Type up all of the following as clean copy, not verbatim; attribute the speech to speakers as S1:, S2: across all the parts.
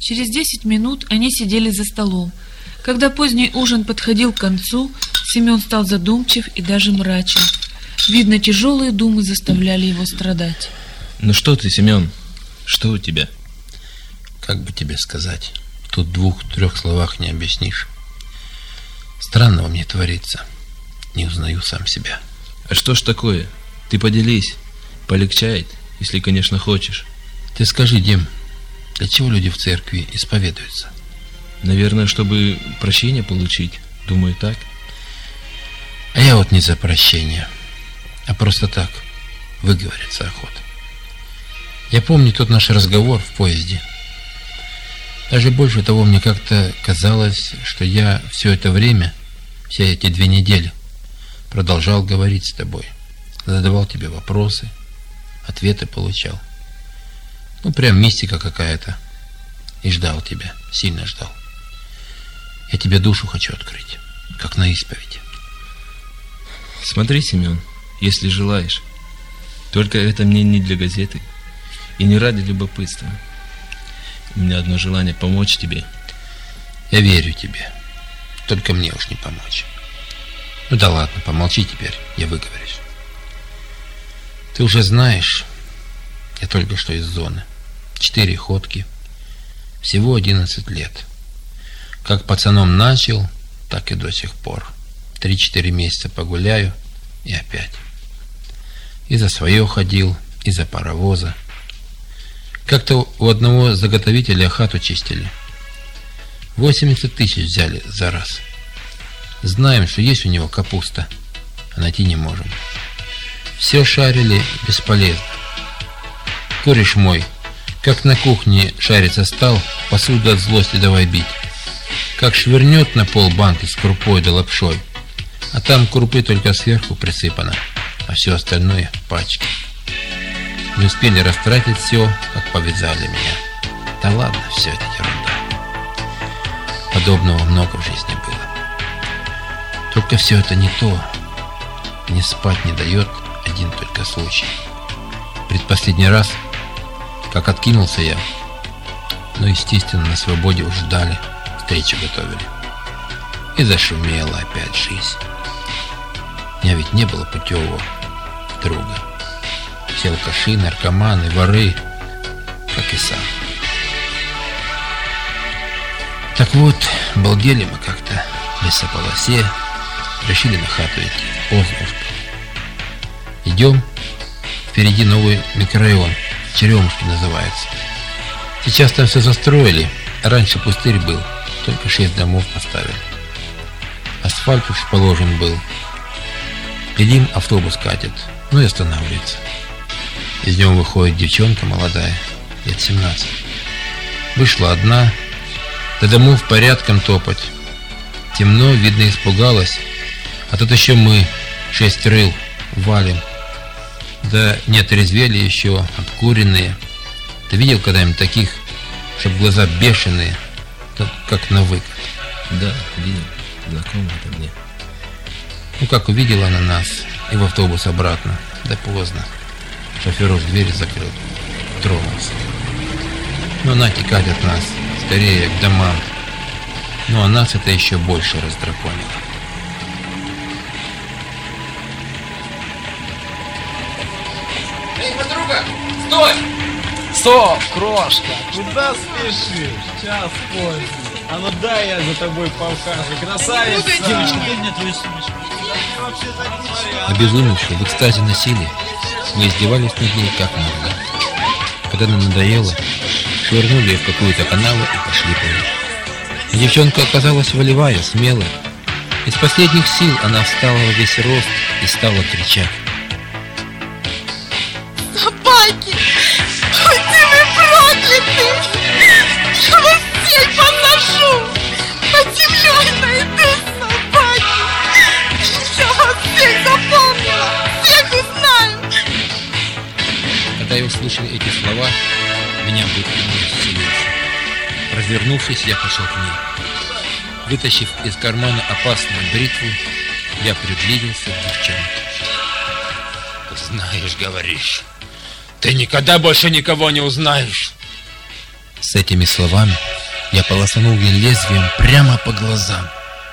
S1: Через 10 минут они сидели за столом. Когда поздний ужин подходил к концу, Семен стал задумчив и даже мрачен. Видно, тяжелые думы заставляли его страдать.
S2: Ну что ты, Семен? Что у тебя?
S3: Как бы тебе сказать? Тут 2-3 словах не объяснишь. Странного мне творится. Не узнаю сам себя.
S2: А что ж такое? Ты поделись. Полегчает, если, конечно, хочешь.
S3: Ты скажи, Дим, для чего люди в церкви исповедуются?
S2: Наверное, чтобы прощение получить. Думаю, так.
S3: А я вот не за прощение, а просто так, выговориться охота. Я помню тот наш разговор в поезде. Даже больше того, мне как-то казалось, что я все это время, все эти 2 недели, продолжал говорить с тобой. Задавал тебе вопросы, ответы получал. Ну, прям мистика какая-то. И ждал тебя, сильно ждал. Я тебе душу хочу открыть, как на исповеди.
S2: Смотри, Семен, если желаешь. Только это мне не для газеты и не ради любопытства. У меня одно желание — помочь тебе.
S3: Я верю тебе. Только мне уж не помочь. Ну да ладно, помолчи теперь, я выговорюсь. Ты уже знаешь, я только что из зоны. 4 ходки. Всего 11 лет. Как пацаном начал, так и до сих пор. 3-4 месяца погуляю и опять. И за свое ходил, и за паровоза. Как-то у одного заготовителя хату чистили. 80 тысяч взяли за раз. Знаем, что есть у него капуста, а найти не можем. Все шарили, бесполезно. Кореш мой, как на кухне шариться стал, посуду от злости давай бить. Как швырнет на пол банки с крупой да лапшой, а там крупы только сверху присыпано, а все остальное в пачке. Не успели растратить все, как повязали меня. Да ладно, все это ерунда. Подобного много в жизни было. Только все это не то. Мне спать не дает один только случай. Предпоследний раз, как откинулся я, но, естественно, на свободе уж ждали, встречу готовили. И зашумела опять жизнь. У меня ведь не было путевого друга. Все алкаши, наркоманы, воры, как и сам. Так вот, балдели мы как-то в лесополосе, решили на хату идти, Ознушка. Идем, впереди новый микрорайон, Черемушки называется. Сейчас там все застроили, раньше пустырь был, только 6 домов поставили. Асфальт уж положен был. Глядим, автобус катит, ну и останавливается. Из него выходит девчонка молодая, лет 17. Вышла одна, до домов порядком топать. Темно, видно, испугалась. А тут еще мы, 6 рыл, валим. Да не отрезвели еще, обкуренные. Ты видел когда-нибудь таких, чтоб глаза бешеные, как на выкат?
S2: Да, видел. Знакомо это мне.
S3: Ну, как увидела она нас и в автобус обратно. Да поздно. Шофер уж дверь закрыл. Тронулся. Ну, она текать от нас. Скорее к домам. Ну, а нас это еще больше раздраконило.
S4: Эй, подруга, стой!
S5: Стоп, крошка, куда спешишь? Час поздний. А ну дай я за тобой поухажу, красавица!
S6: Девочка, дай мне твою сумочку.
S3: Обезумевшие в экстазе насилия, мы издевались над ней как могли. Когда нам надоело, швырнули ее в какую-то канаву и пошли прочь. Девчонка оказалась волевая, смелая. Из последних сил она встала во весь рост и стала кричать.
S7: Собаки! Будьте вы прокляты! Я вас всех поношу! Под землей найду, собаки! Я вас всех запомнила! Всех узнаю!
S3: Когда я услышал эти слова, меня будто исцелился. Развернувшись, я пошел к ней. Вытащив из кармана опасную бритву, я приблизился к девчонке.
S4: Знаешь, говоришь, ты никогда больше никого не узнаешь.
S3: С этими словами я полосанул ей лезвием прямо по глазам.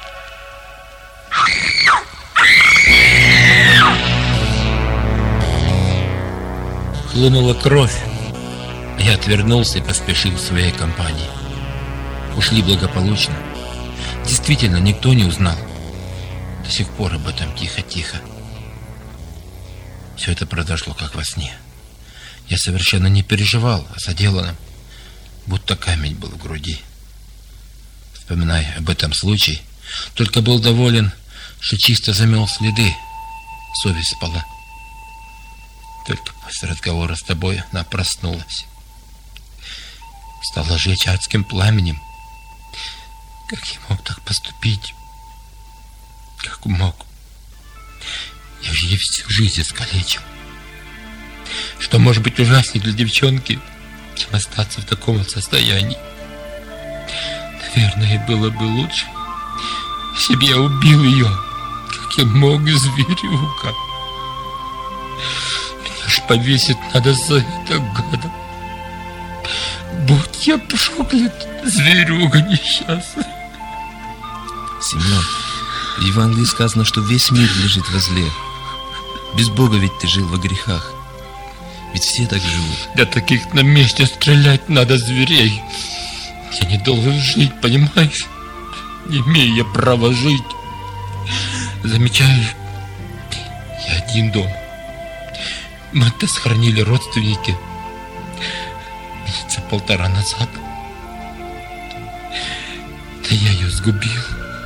S3: Хлынула кровь. Я отвернулся и поспешил в своей компании. Ушли благополучно. Действительно, никто не узнал. До сих пор об этом тихо-тихо. Все это произошло как во сне. Я совершенно не переживал о соделанном, будто камень был в груди. Вспоминая об этом случае, только был доволен, что чисто замел следы. Совесть спала. Только после разговора с тобой она проснулась. Стала жечь адским пламенем. Как я мог так поступить? Как мог? Я же ей всю жизнь искалечил. Что может быть ужаснее для девчонки, чем остаться в таком вот состоянии? Наверное, было бы лучше, если бы я убил ее, как я мог, зверюга. Меня ж повесить надо за это, гада. Будь я проклят, зверюга несчастная.
S2: Семен, в Евангелии сказано, что весь мир лежит во зле. Без Бога ведь ты жил во грехах. Ведь все так живут.
S3: Для таких на месте стрелять надо зверей. Я не должен жить, понимаешь? Не имею я права жить. Замечаешь, я один дома. Мать-то сохранили родственники месяца 1,5 назад. Да я ее сгубил.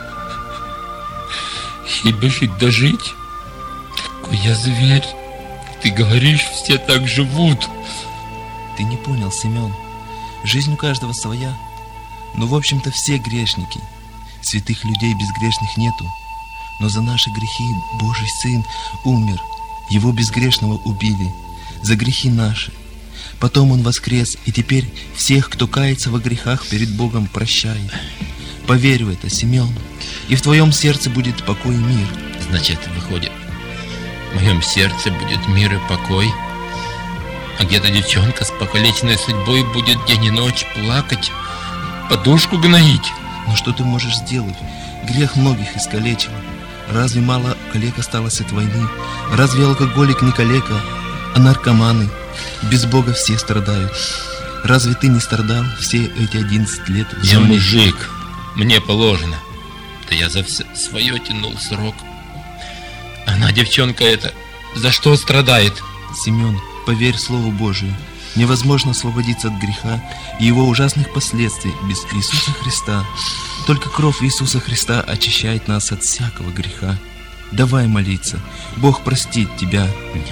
S3: Ибо жить да жить. Такой я зверь. Ты говоришь, все так живут.
S2: Ты не понял, Семен. Жизнь у каждого своя. Но в общем-то все грешники. Святых людей безгрешных нету. Но за наши грехи Божий Сын умер. Его безгрешного убили. За грехи наши. Потом Он воскрес. И теперь всех, кто кается во грехах, перед Богом прощает. Поверь в это, Семен. И в твоем сердце будет покой и мир.
S3: Значит, выходит, в моем сердце будет мир и покой, а где-то девчонка с покалеченной судьбой будет день и ночь плакать, подушку гноить.
S2: Но что ты можешь сделать? Грех многих искалечил. Разве мало коллег осталось от войны? Разве алкоголик не калека, а наркоманы? Без Бога все страдают. Разве ты не страдал все эти 11 лет в
S3: Я
S2: зоне?
S3: мужик, мне положено. Да я за все свое тянул срок. Она, девчонка эта, за что страдает?
S2: Семен, поверь Слову Божию. Невозможно освободиться от греха и его ужасных последствий без Иисуса Христа. Только кровь Иисуса Христа очищает нас от всякого греха. Давай молиться. Бог простит тебя.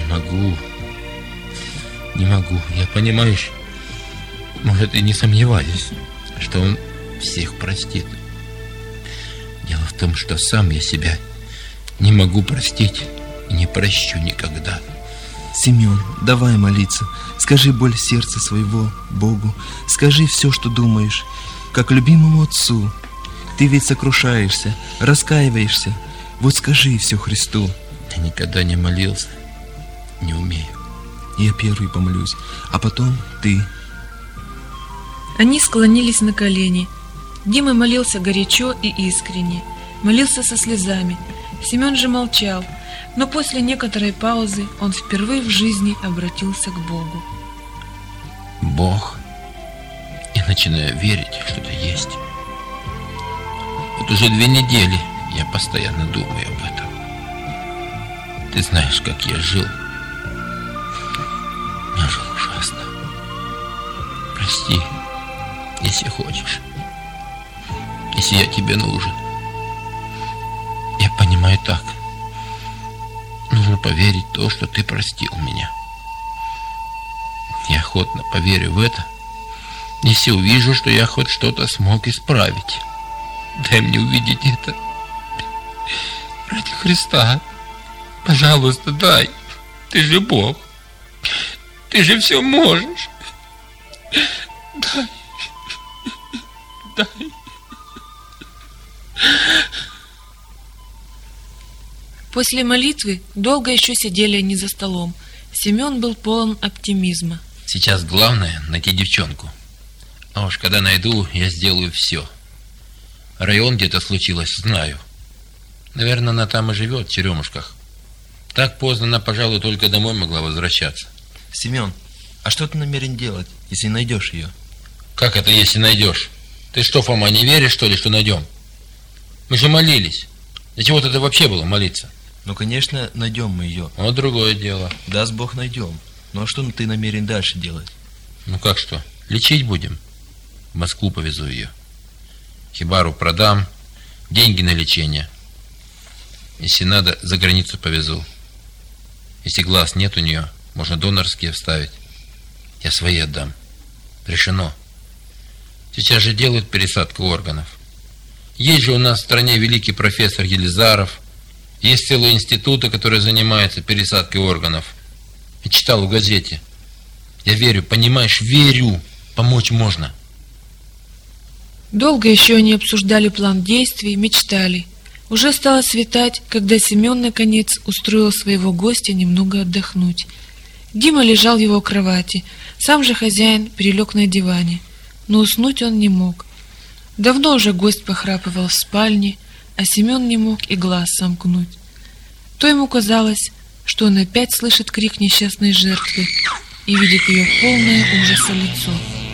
S3: Не могу. Я, понимаешь, может, и не сомневаюсь, что Он всех простит. Дело в том, что сам я себя не могу простить и не прощу никогда.
S2: Семен, давай молиться. Скажи боль сердца своего Богу. Скажи все, что думаешь, как любимому Отцу. Ты ведь сокрушаешься, раскаиваешься. Вот скажи все Христу.
S3: Я никогда не молился, не умею.
S2: Я первый помолюсь, а потом ты.
S1: Они склонились на колени. Дима молился горячо и искренне. Молился со слезами. Семен же молчал, но после некоторой паузы он впервые в жизни обратился к Богу.
S3: Бог. Я начинаю верить, что это есть. Вот уже 2 недели я постоянно думаю об этом. Ты знаешь, как я жил. Я жил ужасно. Прости, если хочешь. Если я тебе нужен. Я понимаю так. Нужно поверить в то, что ты простил меня. Я охотно поверю в это, если увижу, что я хоть что-то смог исправить. Дай мне увидеть это. Ради Христа. Пожалуйста, дай. Ты же Бог. Ты же все можешь. Дай. Дай.
S1: После молитвы долго еще сидели они за столом. Семен был полон оптимизма.
S3: Сейчас главное найти девчонку. А уж когда найду, я сделаю все. Район где-то случилось, знаю. Наверное, она там и живет, в Черемушках. Так поздно она, пожалуй, только домой могла возвращаться.
S2: Семен, а что ты намерен делать, если найдешь ее?
S3: Как это, если найдешь? Ты что, Фома, не веришь, что ли, что найдем? Мы же молились. Для чего тогда вообще было молиться?
S2: Ну, конечно, найдем мы ее.
S3: Вот другое дело.
S2: Даст Бог, найдем. Ну, а что ты намерен дальше делать?
S3: Ну, как что? Лечить будем. В Москву повезу ее. Хибару продам, деньги на лечение. Если надо, за границу повезу. Если глаз нет у нее, можно донорские вставить. Я свои отдам. Решено. Сейчас же делают пересадку органов. Есть же у нас в стране великий профессор Елизаров. Есть целые институты, которые занимаются пересадкой органов. Я читал в газете. Я верю, понимаешь, верю. Помочь можно.
S1: Долго еще они обсуждали план действий, мечтали. Уже стало светать, когда Семен, наконец, устроил своего гостя немного отдохнуть. Дима лежал в его кровати, сам же хозяин перелег на диване. Но уснуть он не мог. Давно уже гость похрапывал в спальне, а Семен не мог и глаз сомкнуть. То ему казалось, что он опять слышит крик несчастной жертвы и видит ее полное ужаса лицо.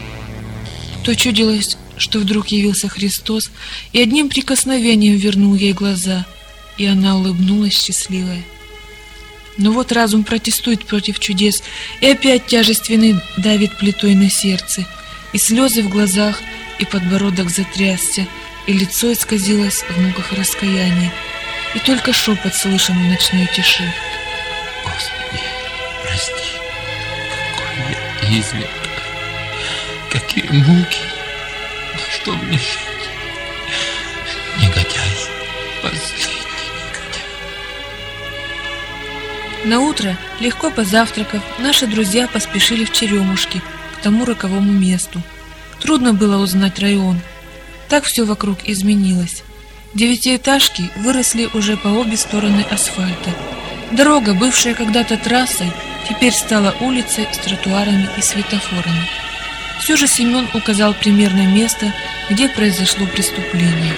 S1: То чудилось, что вдруг явился Христос и одним прикосновением вернул ей глаза, и она улыбнулась счастливая. Но вот разум протестует против чудес, и опять тяжесть вины давит плитой на сердце, и слезы в глазах, и подбородок затрясся, и лицо исказилось в муках раскаяния, и только шепот слышен в ночной тиши.
S3: Господи, прости, какой я изверг, какие муки, да что мне жить? Негодяй, последний негодяй.
S1: Наутро, легко позавтракав, наши друзья поспешили в Черемушки, к тому роковому месту. Трудно было узнать район. Так все вокруг изменилось. Девятиэтажки выросли уже по обе стороны асфальта. Дорога, бывшая когда-то трассой, теперь стала улицей с тротуарами и светофорами. Все же Семен указал примерное место, где произошло преступление.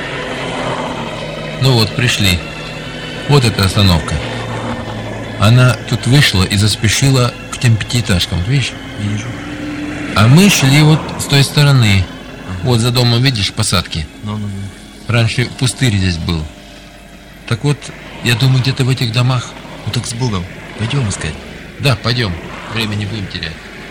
S3: Ну вот, пришли. Вот эта остановка. Она тут вышла и заспешила к тем пятиэтажкам, видишь?
S2: Вижу.
S3: А мы шли вот с той стороны. Вот за домом, видишь, посадки.
S2: Ну.
S3: Раньше пустырь здесь был. Так вот, я думаю, где-то в этих домах.
S2: Ну так с Богом. Пойдем искать.
S3: Да, пойдем. Время не будем терять.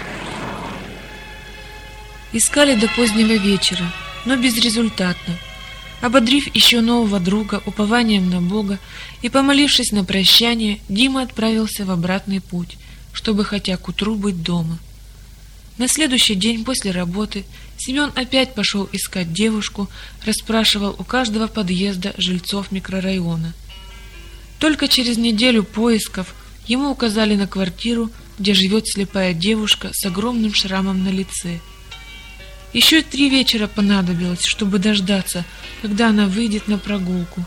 S1: Искали до позднего вечера, но безрезультатно. Ободрив еще нового друга упованием на Бога и помолившись на прощание, Дима отправился в обратный путь, чтобы хотя к утру быть дома. На следующий день после работы Семен опять пошел искать девушку, расспрашивал у каждого подъезда жильцов микрорайона. Только через неделю поисков ему указали на квартиру, где живет слепая девушка с огромным шрамом на лице. Еще 3 вечера понадобилось, чтобы дождаться, когда она выйдет на прогулку.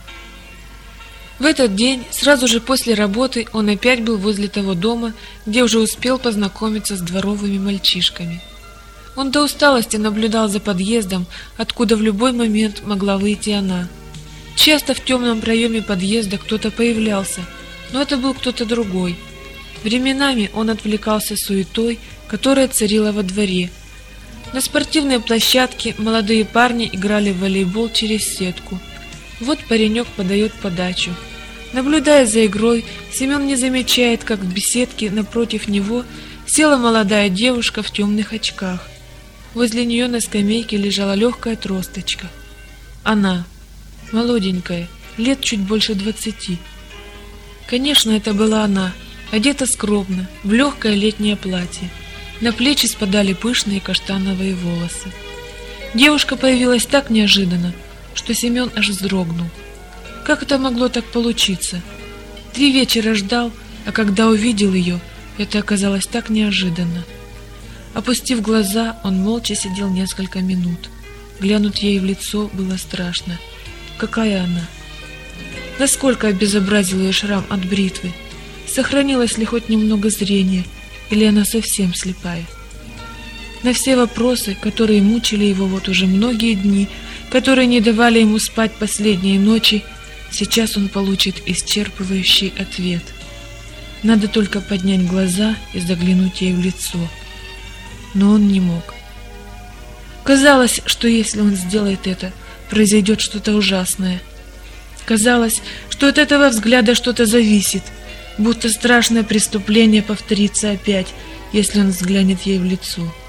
S1: В этот день, сразу же после работы, он опять был возле того дома, где уже успел познакомиться с дворовыми мальчишками. Он до усталости наблюдал за подъездом, откуда в любой момент могла выйти она. Часто в темном проеме подъезда кто-то появлялся, но это был кто-то другой. Временами он отвлекался суетой, которая царила во дворе. На спортивной площадке молодые парни играли в волейбол через сетку. Вот паренек подает подачу. Наблюдая за игрой, Семен не замечает, как в беседке напротив него села молодая девушка в темных очках. Возле нее на скамейке лежала легкая тросточка. Она, молоденькая, лет чуть больше 20. Конечно, это была она, одета скромно, в легкое летнее платье. На плечи спадали пышные каштановые волосы. Девушка появилась так неожиданно, что Семен аж вздрогнул. Как это могло так получиться? 3 вечера ждал, а когда увидел ее, это оказалось так неожиданно. Опустив глаза, он молча сидел несколько минут. Глянуть ей в лицо было страшно. Какая она? Насколько обезобразил ее шрам от бритвы? Сохранилось ли хоть немного зрения, или она совсем слепая? На все вопросы, которые мучили его вот уже многие дни, которые не давали ему спать последние ночи, сейчас он получит исчерпывающий ответ. Надо только поднять глаза и заглянуть ей в лицо. Но он не мог. Казалось, что если он сделает это, произойдет что-то ужасное. Казалось, что от этого взгляда что-то зависит, будто страшное преступление повторится опять, если он взглянет ей в лицо.